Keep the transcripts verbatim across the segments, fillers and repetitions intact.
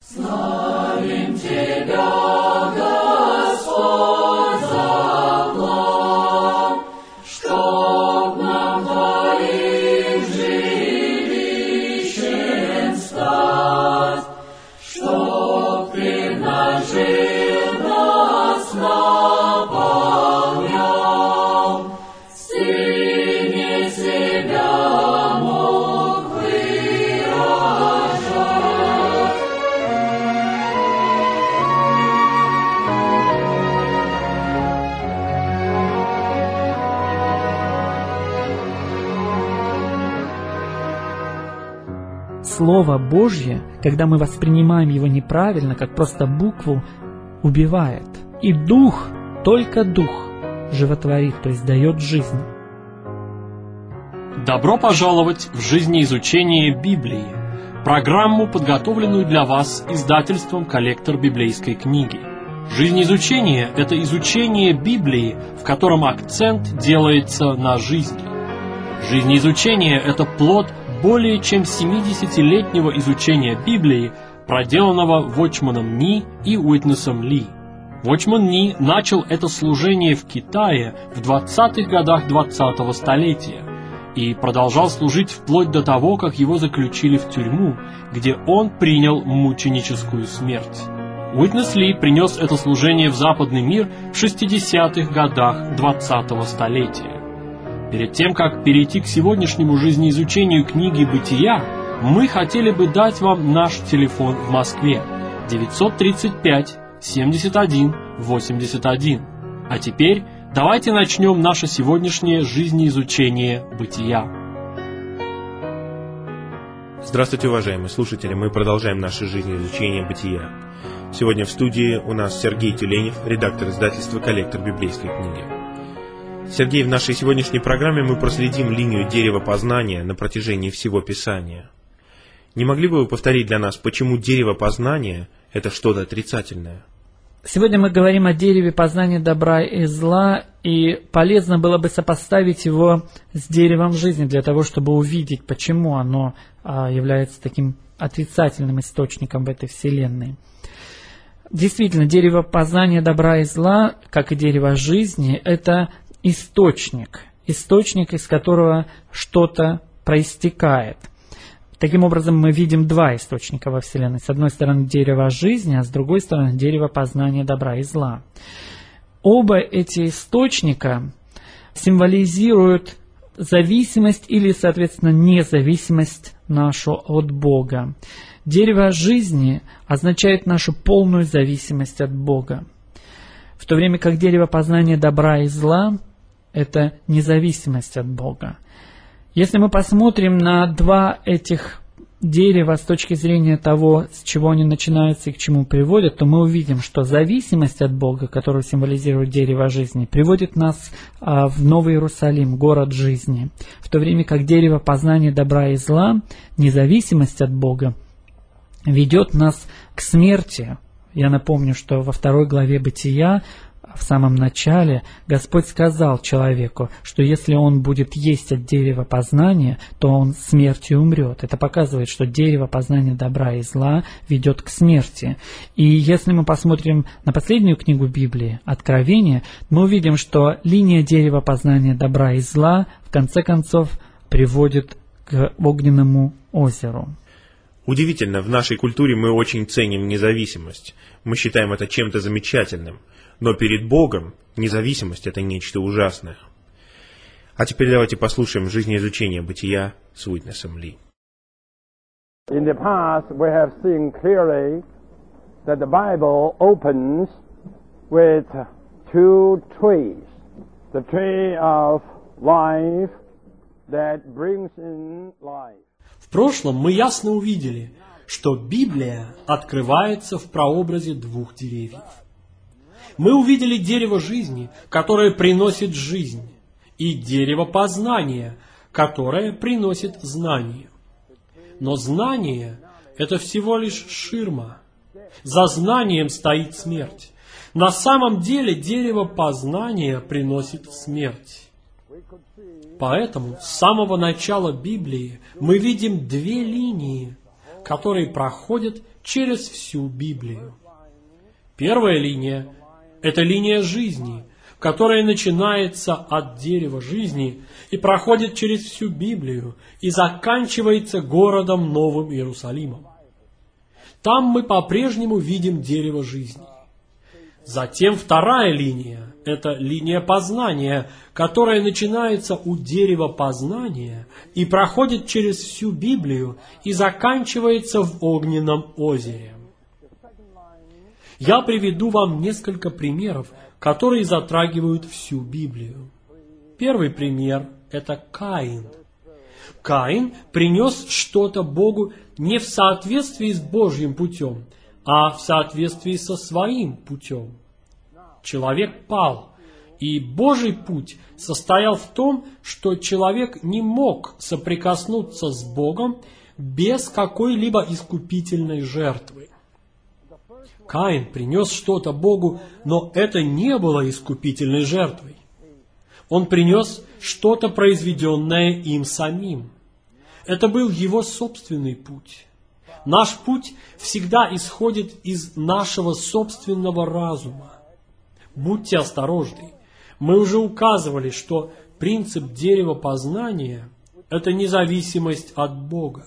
Славим Тебя, Господь, за план, чтоб нам Твоим жилищем стать, чтоб Ты нажил нас наполнял, Сыне себя мог выражать. Слово Божье, когда мы воспринимаем его неправильно, как просто букву, убивает. И Дух, только Дух, животворит, то есть дает жизнь. Добро пожаловать в жизнеизучение Библии, программу, подготовленную для вас издательством «Коллектор библейской книги». Жизнеизучение – это изучение Библии, в котором акцент делается на жизни. Жизнеизучение – это плод более чем семидесятилетнего изучения Библии, проделанного Watchman Nee и Witnessом Ли. Watchman Nee начал это служение в Китае в двадцатых годах двадцатого столетия и продолжал служить вплоть до того, как его заключили в тюрьму, где он принял мученическую смерть. Witness Ли принес это служение в западный мир в шестидесятых годах двадцатого столетия. Перед тем, как перейти к сегодняшнему жизнеизучению книги «Бытия», мы хотели бы дать вам наш телефон в Москве девятьсот тридцать пять семьдесят один восемьдесят один. А теперь давайте начнем наше сегодняшнее жизнеизучение «Бытия». Здравствуйте, уважаемые слушатели! Мы продолжаем наше жизнеизучение «Бытия». Сегодня в студии у нас Сергей Тюленев, редактор издательства «Коллектор библейской книги». Сергей, в нашей сегодняшней программе мы проследим линию дерева познания на протяжении всего Писания. Не могли бы вы повторить для нас, почему дерево познания – это что-то отрицательное? Сегодня мы говорим о дереве познания добра и зла, и полезно было бы сопоставить его с деревом жизни, для того, чтобы увидеть, почему оно а, является таким отрицательным источником в этой вселенной. Действительно, дерево познания добра и зла, как и дерево жизни, это источник, источник, из которого что-то проистекает. Таким образом, мы видим два источника во Вселенной. С одной стороны, дерево жизни, а с другой стороны, дерево познания добра и зла. Оба эти источника символизируют зависимость или, соответственно, независимость нашу от Бога. Дерево жизни означает нашу полную зависимость от Бога, в то время как дерево познания добра и зла – это независимость от Бога. Если мы посмотрим на два этих дерева с точки зрения того, с чего они начинаются и к чему приводят, то мы увидим, что зависимость от Бога, которую символизирует дерево жизни, приводит нас а, в Новый Иерусалим, город жизни, в то время как дерево познания добра и зла, независимость от Бога, ведет нас к смерти. Я напомню, что во второй главе Бытия, в самом начале, Господь сказал человеку, что если он будет есть от дерева познания, то он смертью умрет. Это показывает, что дерево познания добра и зла ведет к смерти. И если мы посмотрим на последнюю книгу Библии, Откровение, мы увидим, что линия дерева познания добра и зла в конце концов приводит к огненному озеру. Удивительно, в нашей культуре мы очень ценим независимость. Мы считаем это чем-то замечательным. Но перед Богом независимость – это нечто ужасное. А теперь давайте послушаем жизнеизучение Бытия с Уитнесом Ли. In the past, we have seen clearly that the Bible opens with two trees. The tree of life that brings in life. В прошлом мы ясно увидели, что Библия открывается в прообразе двух деревьев. Мы увидели дерево жизни, которое приносит жизнь, и дерево познания, которое приносит знание. Но знание – это всего лишь ширма. За знанием стоит смерть. На самом деле дерево познания приносит смерть. Поэтому с самого начала Библии мы видим две линии, которые проходят через всю Библию. Первая линия – это линия жизни, которая начинается от дерева жизни и проходит через всю Библию и заканчивается городом Новым Иерусалимом. Там мы по-прежнему видим дерево жизни. Затем вторая линия – это линия познания, которая начинается у дерева познания и проходит через всю Библию и заканчивается в огненном озере. Я приведу вам несколько примеров, которые затрагивают всю Библию. Первый пример – это Каин. Каин принес что-то Богу не в соответствии с Божьим путем, а в соответствии со своим путем. Человек пал, и Божий путь состоял в том, что человек не мог соприкоснуться с Богом без какой-либо искупительной жертвы. Каин принес что-то Богу, но это не было искупительной жертвой. Он принес что-то, произведенное им самим. Это был его собственный путь. Наш путь всегда исходит из нашего собственного разума. Будьте осторожны. Мы уже указывали, что принцип дерева познания – это независимость от Бога.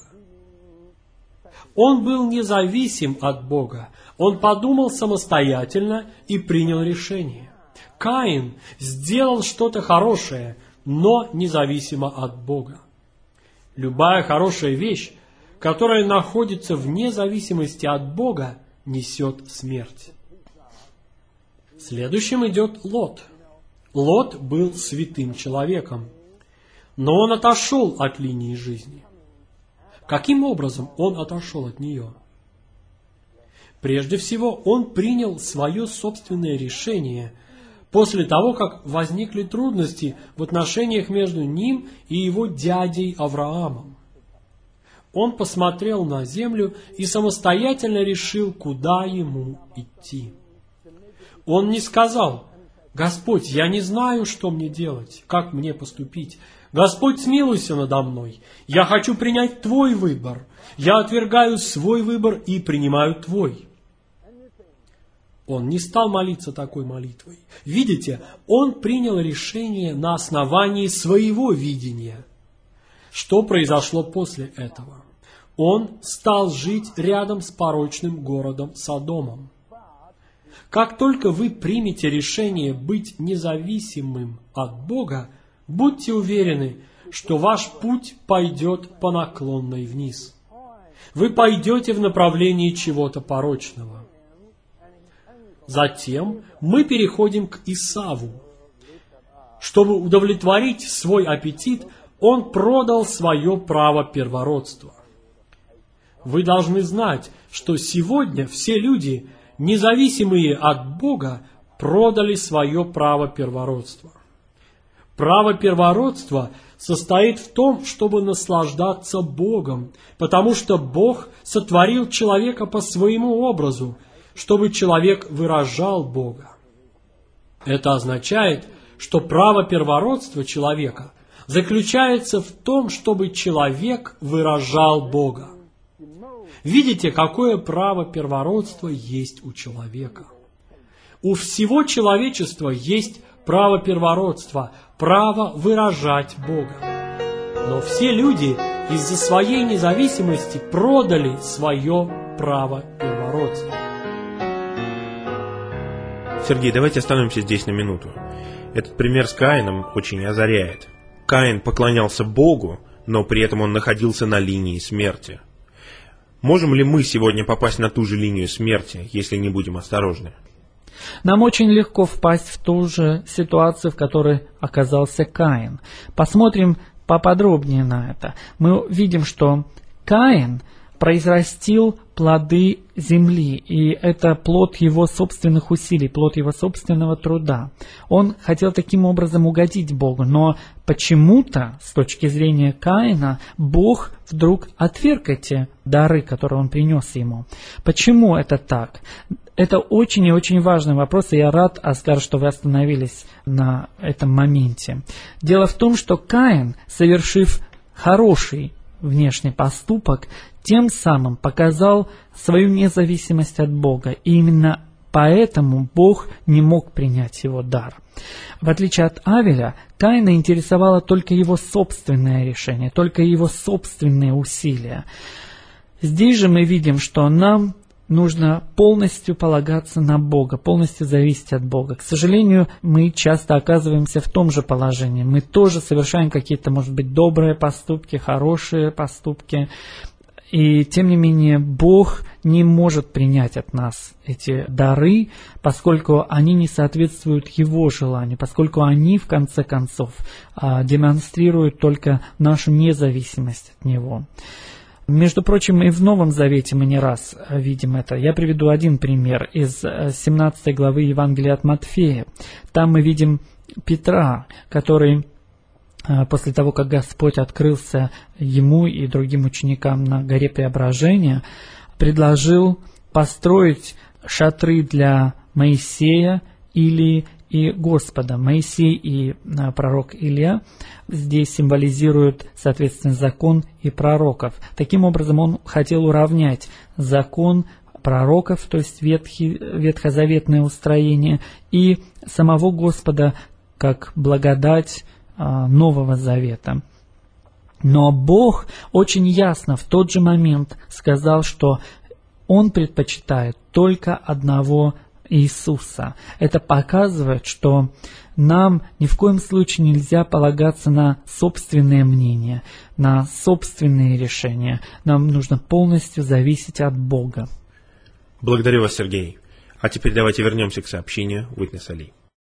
Он был независим от Бога. Он подумал самостоятельно и принял решение. Каин сделал что-то хорошее, но независимо от Бога. Любая хорошая вещь, которая находится вне зависимости от Бога, несет смерть. Следующим идет Лот. Лот был святым человеком, но он отошел от линии жизни. Каким образом он отошел от нее? Прежде всего, он принял свое собственное решение после того, как возникли трудности в отношениях между ним и его дядей Авраамом. Он посмотрел на землю и самостоятельно решил, куда ему идти. Он не сказал: «Господь, я не знаю, что мне делать, как мне поступить. Господь, смилуйся надо мной. Я хочу принять Твой выбор. Я отвергаю свой выбор и принимаю Твой». Он не стал молиться такой молитвой. Видите, он принял решение на основании своего видения. Что произошло после этого? Он стал жить рядом с порочным городом Содомом. Как только вы примете решение быть независимым от Бога, будьте уверены, что ваш путь пойдет по наклонной вниз. Вы пойдете в направлении чего-то порочного. Затем мы переходим к Исаву. Чтобы удовлетворить свой аппетит, он продал свое право первородства. Вы должны знать, что сегодня все люди, независимые от Бога, продали свое право первородства. Право первородства состоит в том, чтобы наслаждаться Богом, потому что Бог сотворил человека по своему образу, чтобы человек выражал Бога. Это означает, что право первородства человека заключается в том, чтобы человек выражал Бога. Видите, какое право первородства есть у человека? У всего человечества есть право первородства, право выражать Бога. Но все люди из-за своей независимости продали свое право первородства. Сергей, давайте остановимся здесь на минуту. Этот пример с Каином очень озаряет. Каин поклонялся Богу, но при этом он находился на линии смерти. Можем ли мы сегодня попасть на ту же линию смерти, если не будем осторожны? Нам очень легко впасть в ту же ситуацию, в которой оказался Каин. Посмотрим поподробнее на это. Мы видим, что Каин произрастил плоды земли, и это плод его собственных усилий, плод его собственного труда. Он хотел таким образом угодить Богу, но почему-то, с точки зрения Каина, Бог вдруг отверг эти дары, которые он принес ему. Почему это так? Это очень и очень важный вопрос, и я рад, Оскар, что вы остановились на этом моменте. Дело в том, что Каин, совершив хороший внешний поступок, тем самым показал свою независимость от Бога. И именно поэтому Бог не мог принять его дар. В отличие от Авеля, Каина интересовало только его собственное решение, только его собственные усилия. Здесь же мы видим, что нам нужно полностью полагаться на Бога, полностью зависеть от Бога. К сожалению, мы часто оказываемся в том же положении. Мы тоже совершаем какие-то, может быть, добрые поступки, хорошие поступки. И тем не менее, Бог не может принять от нас эти дары, поскольку они не соответствуют Его желанию, поскольку они, в конце концов, демонстрируют только нашу независимость от Него. Между прочим, и в Новом Завете мы не раз видим это. Я приведу один пример из семнадцатой главы Евангелия от Матфея. Там мы видим Петра, который после того, как Господь открылся ему и другим ученикам на горе Преображения, предложил построить шатры для Моисея, Илии и Господа. Моисей и пророк Илья здесь символизируют, соответственно, закон и пророков. Таким образом, он хотел уравнять закон пророков, то есть ветхий, ветхозаветное устроение, и самого Господа как благодать Нового Завета. Но Бог очень ясно в тот же момент сказал, что Он предпочитает только одного Иисуса. Это показывает, что нам ни в коем случае нельзя полагаться на собственные мнения, на собственные решения. Нам нужно полностью зависеть от Бога. Благодарю вас, Сергей. А теперь давайте вернемся к сообщению Witness Lee.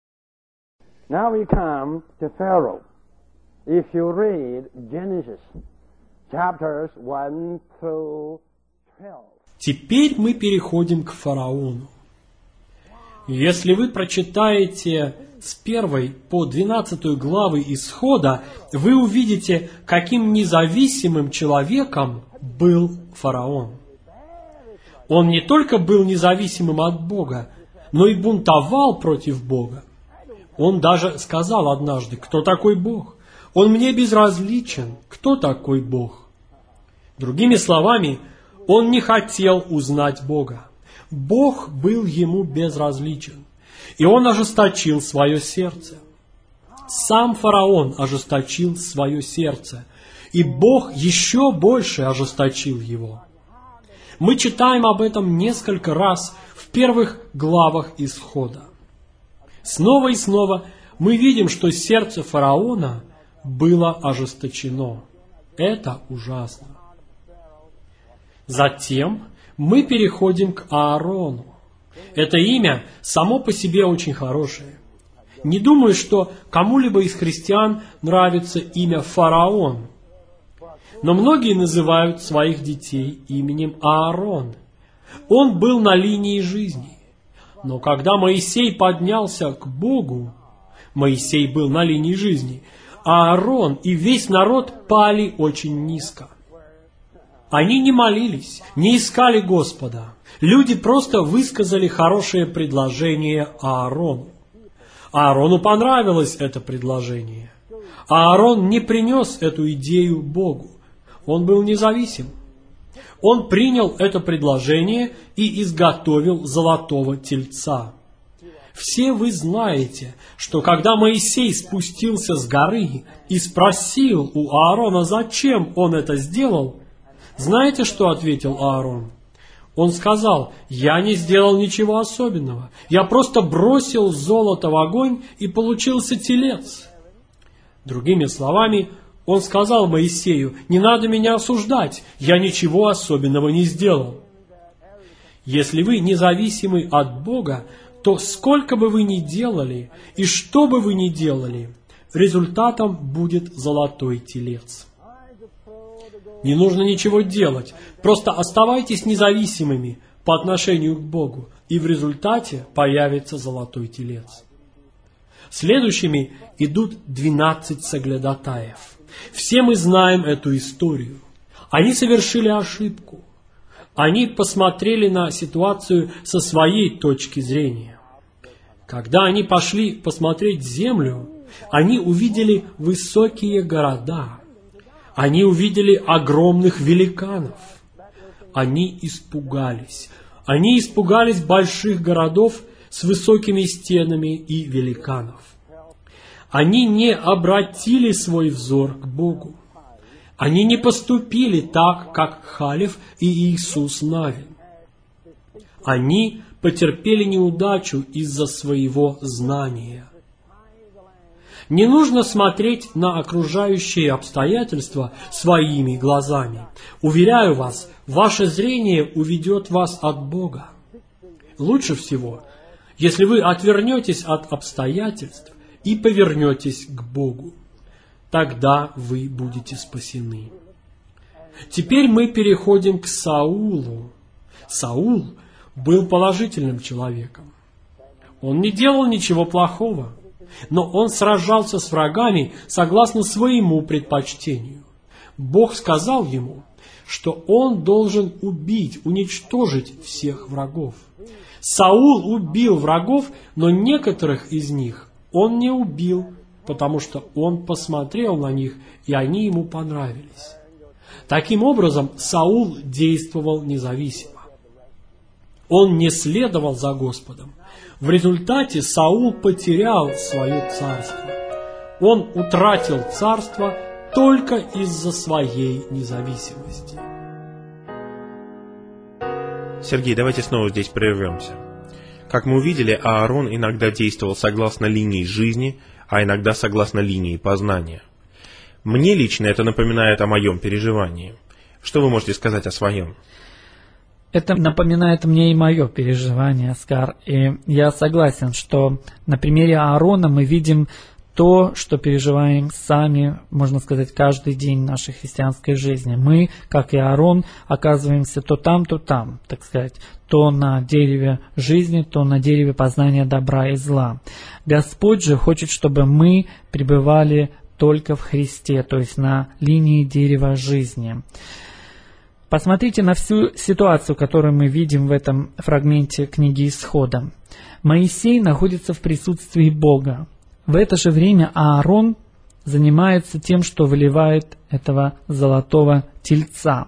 Now we come to Pharaoh. If you read Genesis chapters one through twelve. Теперь мы переходим к фараону. Если вы прочитаете с первой по двенадцатую главы Исхода, вы увидите, каким независимым человеком был фараон. Он не только был независимым от Бога, но и бунтовал против Бога. Он даже сказал однажды: «Кто такой Бог? Он мне безразличен. Кто такой Бог?» Другими словами, он не хотел узнать Бога. Бог был ему безразличен, и он ожесточил свое сердце. Сам фараон ожесточил свое сердце, и Бог еще больше ожесточил его. Мы читаем об этом несколько раз в первых главах Исхода. Снова и снова мы видим, что сердце фараона было ожесточено. Это ужасно. Затем мы переходим к Аарону. Это имя само по себе очень хорошее. Не думаю, что кому-либо из христиан нравится имя фараон. Но многие называют своих детей именем Аарон. Он был на линии жизни. Но когда Моисей поднялся к Богу, Моисей был на линии жизни, Аарон и весь народ пали очень низко. Они не молились, не искали Господа. Люди просто высказали хорошее предложение Аарону. Аарону понравилось это предложение. Аарон не принес эту идею Богу. Он был независим. Он принял это предложение и изготовил золотого тельца. Все вы знаете, что когда Моисей спустился с горы и спросил у Аарона, зачем он это сделал, знаете, что ответил Аарон? Он сказал: «Я не сделал ничего особенного. Я просто бросил золото в огонь, и получился телец». Другими словами, он сказал Моисею: «Не надо меня осуждать, я ничего особенного не сделал». Если вы независимы от Бога, то сколько бы вы ни делали и что бы вы ни делали, результатом будет золотой телец. Не нужно ничего делать, просто оставайтесь независимыми по отношению к Богу, и в результате появится золотой телец. Следующими идут двенадцать соглядатаев. Все мы знаем эту историю. Они совершили ошибку. Они посмотрели на ситуацию со своей точки зрения. Когда они пошли посмотреть землю, они увидели высокие города. Они увидели огромных великанов. Они испугались. Они испугались больших городов с высокими стенами и великанов. Они не обратили свой взор к Богу. Они не поступили так, как Халев и Иисус Навин. Они потерпели неудачу из-за своего знания. Не нужно смотреть на окружающие обстоятельства своими глазами. Уверяю вас, ваше зрение уведет вас от Бога. Лучше всего, если вы отвернетесь от обстоятельств и повернетесь к Богу. Тогда вы будете спасены. Теперь мы переходим к Саулу. Саул был положительным человеком. Он не делал ничего плохого, но он сражался с врагами согласно своему предпочтению. Бог сказал ему, что он должен убить, уничтожить всех врагов. Саул убил врагов, но некоторых из них он не убил, потому что он посмотрел на них, и они ему понравились. Таким образом, Саул действовал независимо. Он не следовал за Господом. В результате Саул потерял свое царство. Он утратил царство только из-за своей независимости. Сергей, давайте снова здесь прервемся. Как мы увидели, Аарон иногда действовал согласно линии жизни, а иногда согласно линии познания. Мне лично это напоминает о моем переживании. Что вы можете сказать о своем? Это напоминает мне и мое переживание, Оскар. И я согласен, что на примере Аарона мы видим то, что переживаем сами, можно сказать, каждый день нашей христианской жизни. Мы, как и Аарон, оказываемся то там, то там, так сказать, то на дереве жизни, то на дереве познания добра и зла. Господь же хочет, чтобы мы пребывали только в Христе, то есть на линии дерева жизни. Посмотрите на всю ситуацию, которую мы видим в этом фрагменте книги Исхода. Моисей находится в присутствии Бога. В это же время Аарон занимается тем, что выливает этого золотого тельца.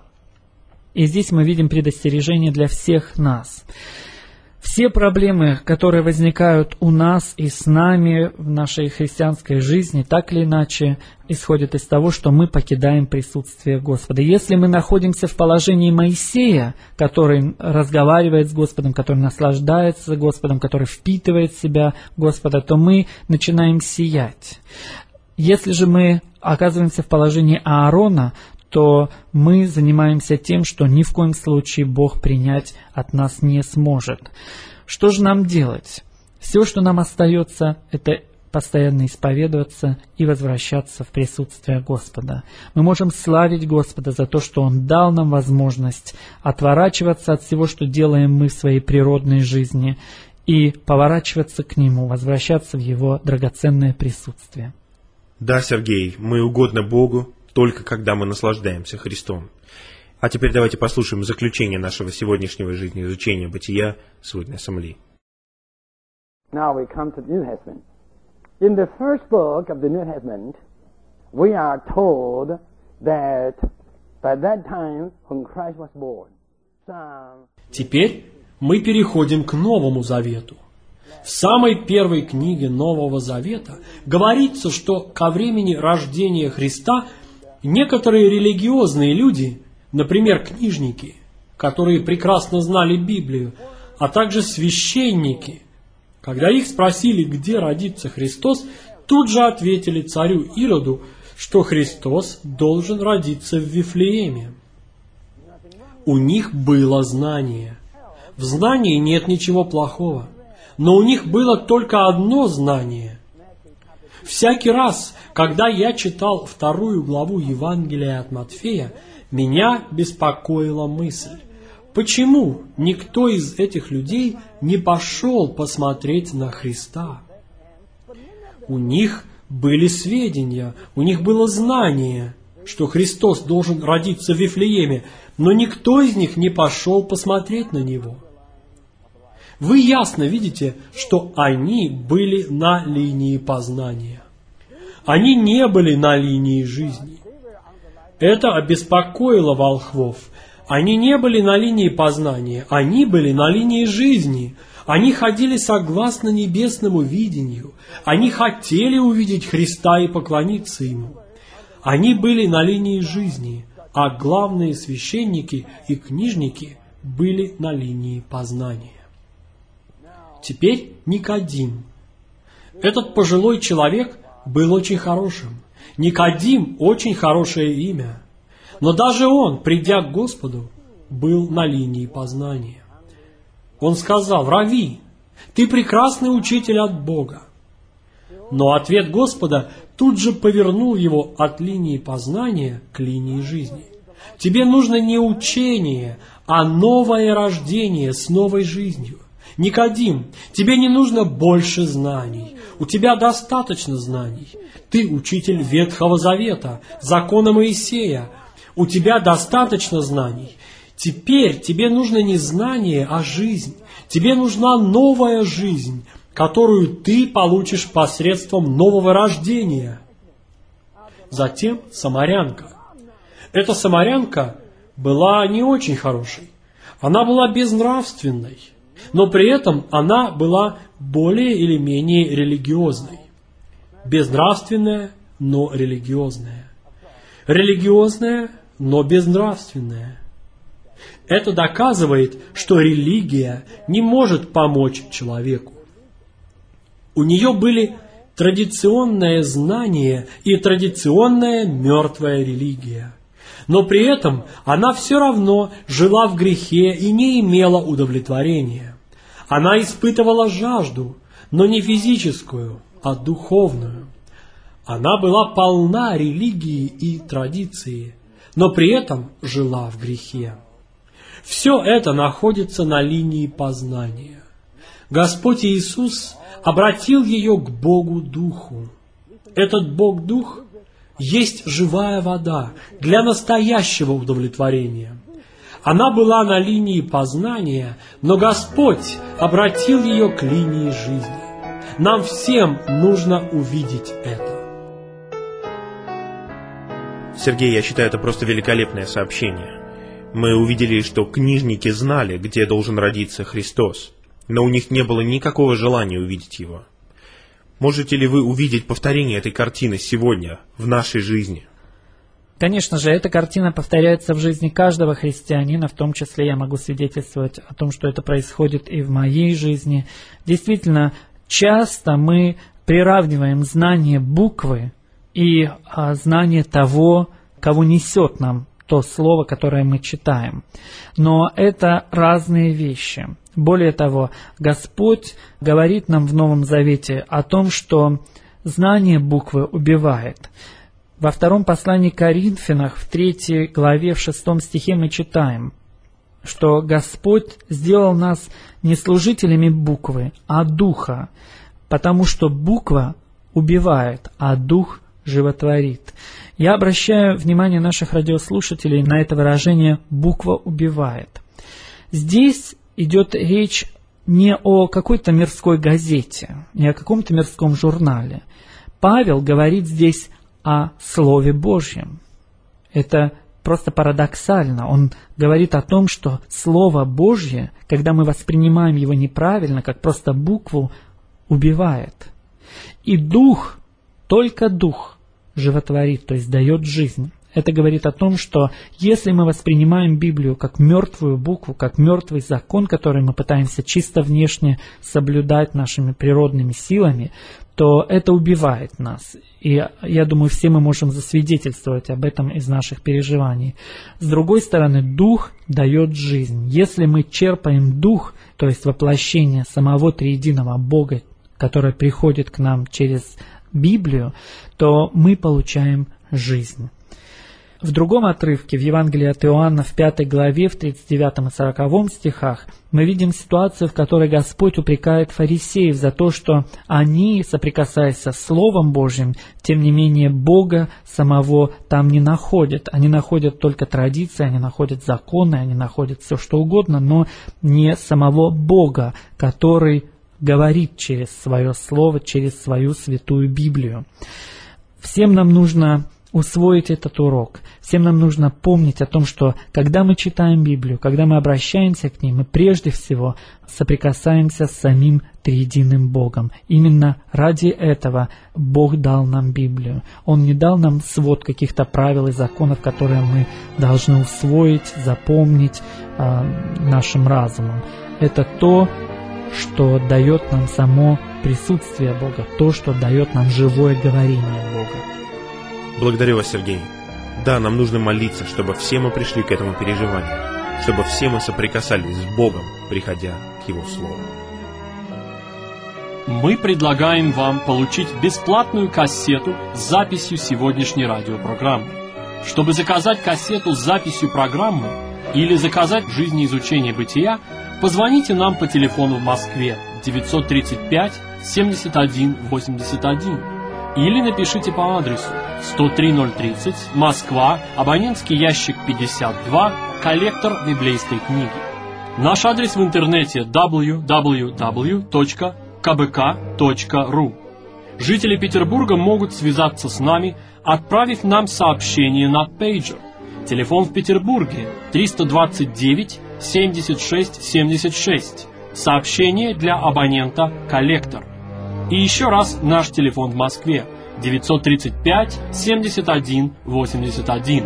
И здесь мы видим предостережение для всех нас. Все проблемы, которые возникают у нас и с нами в нашей христианской жизни, так или иначе, исходят из того, что мы покидаем присутствие Господа. Если мы находимся в положении Моисея, который разговаривает с Господом, который наслаждается Господом, который впитывает в себя Господа, то мы начинаем сиять. Если же мы оказываемся в положении Аарона, то мы занимаемся тем, что ни в коем случае Бог принять от нас не сможет. Что же нам делать? Все, что нам остается, это постоянно исповедоваться и возвращаться в присутствие Господа. Мы можем славить Господа за то, что Он дал нам возможность отворачиваться от всего, что делаем мы в своей природной жизни, и поворачиваться к Нему, возвращаться в Его драгоценное присутствие. Да, Сергей, мы угодны Богу, только когда мы наслаждаемся Христом. А теперь давайте послушаем заключение нашего сегодняшнего жизнеизучения бытия Сводной Ассамблеи. Now we come to the New Testament. In the first book of the New Testament, we are told that by that time when Christ was born, some... Теперь мы переходим к Новому Завету. В самой первой книге Нового Завета говорится, что ко времени рождения Христа некоторые религиозные люди, например, книжники, которые прекрасно знали Библию, а также священники, когда их спросили, где родится Христос, тут же ответили царю Ироду, что Христос должен родиться в Вифлееме. У них было знание. В знании нет ничего плохого, но у них было только одно знание. Всякий раз, когда я читал вторую главу Евангелия от Матфея, меня беспокоила мысль, почему никто из этих людей не пошел посмотреть на Христа? У них были сведения, у них было знание, что Христос должен родиться в Вифлееме, но никто из них не пошел посмотреть на Него. Вы ясно видите, что они были на линии познания. Они не были на линии жизни. Это обеспокоило волхвов. Они не были на линии познания, они были на линии жизни. Они ходили согласно небесному видению. Они хотели увидеть Христа и поклониться Ему. Они были на линии жизни, а главные священники и книжники были на линии познания. Теперь Никодим. Этот пожилой человек был очень хорошим. Никодим – очень хорошее имя. Но даже он, придя к Господу, был на линии познания. Он сказал: «Рави, ты прекрасный учитель от Бога». Но ответ Господа тут же повернул его от линии познания к линии жизни. Тебе нужно не учение, а новое рождение с новой жизнью. Никодим, тебе не нужно больше знаний. У тебя достаточно знаний. Ты учитель Ветхого Завета, закона Моисея. У тебя достаточно знаний. Теперь тебе нужно не знание, а жизнь. Тебе нужна новая жизнь, которую ты получишь посредством нового рождения. Затем самарянка. Эта самарянка была не очень хорошей. Она была безнравственной, но при этом она была более или менее религиозной. Безнравственная, но религиозная. Религиозная, но безнравственная. Это доказывает, что религия не может помочь человеку. У нее были традиционное знание и традиционная мертвая религия. Но при этом она все равно жила в грехе и не имела удовлетворения. Она испытывала жажду, но не физическую, а духовную. Она была полна религии и традиции, но при этом жила в грехе. Все это находится на линии познания. Господь Иисус обратил ее к Богу Духу. Этот Бог Дух есть живая вода для настоящего удовлетворения. Она была на линии познания, но Господь обратил ее к линии жизни. Нам всем нужно увидеть это. Сергей, я считаю, это просто великолепное сообщение. Мы увидели, что книжники знали, где должен родиться Христос, но у них не было никакого желания увидеть Его. Можете ли вы увидеть повторение этой картины сегодня, в нашей жизни? Конечно же, эта картина повторяется в жизни каждого христианина, в том числе я могу свидетельствовать о том, что это происходит и в моей жизни. Действительно, часто мы приравниваем знание буквы и а, знание того, кого несет нам то слово, которое мы читаем. Но это разные вещи. Более того, Господь говорит нам в Новом Завете о том, что знание буквы убивает. Во втором послании к Коринфянах, в третьей главе, в шестом стихе мы читаем, что Господь сделал нас не служителями буквы, а духа, потому что буква убивает, а дух животворит. Я обращаю внимание наших радиослушателей на это выражение «буква убивает». Здесь идет речь не о какой-то мирской газете, не о каком-то мирском журнале. Павел говорит здесь о Слове Божьем. Это просто парадоксально. Он говорит о том, что Слово Божье, когда мы воспринимаем его неправильно, как просто букву, убивает. И Дух, только Дух животворит, то есть дает жизнь. Это говорит о том, что если мы воспринимаем Библию как мертвую букву, как мертвый закон, который мы пытаемся чисто внешне соблюдать нашими природными силами, то это убивает нас. И я думаю, все мы можем засвидетельствовать об этом из наших переживаний. С другой стороны, Дух дает жизнь. Если мы черпаем Дух, то есть воплощение самого триединого Бога, которое приходит к нам через Библию, то мы получаем жизнь. В другом отрывке, в Евангелии от Иоанна, в пятой главе, в тридцать девятом и сороковом стихах, мы видим ситуацию, в которой Господь упрекает фарисеев за то, что они, соприкасаясь со Словом Божьим, тем не менее Бога самого там не находят. Они находят только традиции, они находят законы, они находят все что угодно, но не самого Бога, который говорит через свое Слово, через свою святую Библию. Всем нам нужно усвоить этот урок. Всем нам нужно помнить о том, что когда мы читаем Библию, когда мы обращаемся к ней, мы прежде всего соприкасаемся с самим триединым Богом. Именно ради этого Бог дал нам Библию. Он не дал нам свод каких-то правил и законов, которые мы должны усвоить, запомнить э, нашим разумом. Это то, что дает нам само присутствие Бога, то, что дает нам живое говорение Бога. Благодарю вас, Сергей. Да, нам нужно молиться, чтобы все мы пришли к этому переживанию, чтобы все мы соприкасались с Богом, приходя к Его Слову. Мы предлагаем вам получить бесплатную кассету с записью сегодняшней радиопрограммы. Чтобы заказать кассету с записью программы или заказать «Жизнеизучение бытия», позвоните нам по телефону в Москве девятьсот тридцать пять семьдесят один восемьдесят один или напишите по адресу сто три ноль тридцать, Москва, абонентский ящик пятьдесят два, коллектор библейской книги. Наш адрес в интернете дабл ю дабл ю дабл ю точка ка бэ ка точка ру. Жители Петербурга могут связаться с нами, отправив нам сообщение на пейджер. Телефон в Петербурге триста двадцать девять семьдесят шесть семьдесят шесть. Сообщение для абонента «Коллектор». И еще раз наш телефон в Москве девятьсот тридцать пять семьдесят один восемьдесят один.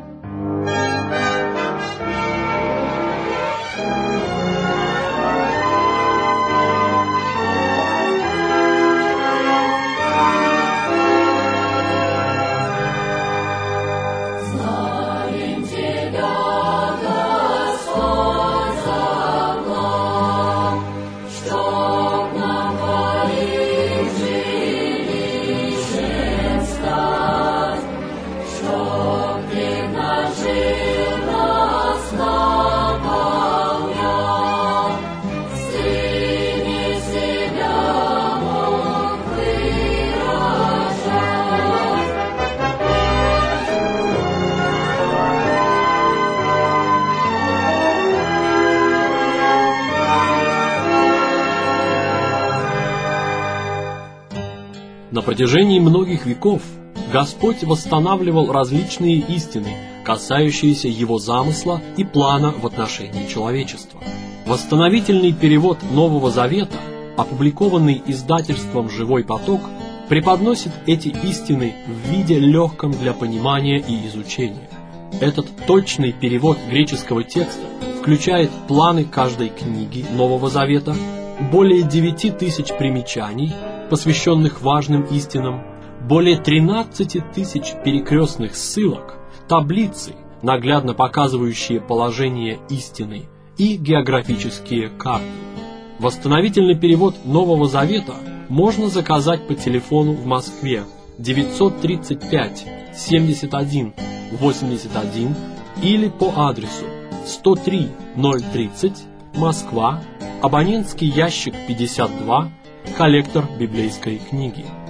На протяжении многих веков Господь восстанавливал различные истины, касающиеся Его замысла и плана в отношении человечества. Восстановительный перевод Нового Завета, опубликованный издательством «Живой поток», преподносит эти истины в виде легком для понимания и изучения. Этот точный перевод греческого текста включает планы каждой книги Нового Завета, более девяти тысяч примечаний, посвященных важным истинам, более тринадцати тысяч перекрестных ссылок, таблицы, наглядно показывающие положение истины, и географические карты. Восстановительный перевод Нового Завета можно заказать по телефону в Москве девятьсот тридцать пять семьдесят один восемьдесят один или по адресу сто три ноль тридцать, Москва, абонентский ящик пятьдесят два, коллектор библейской книги.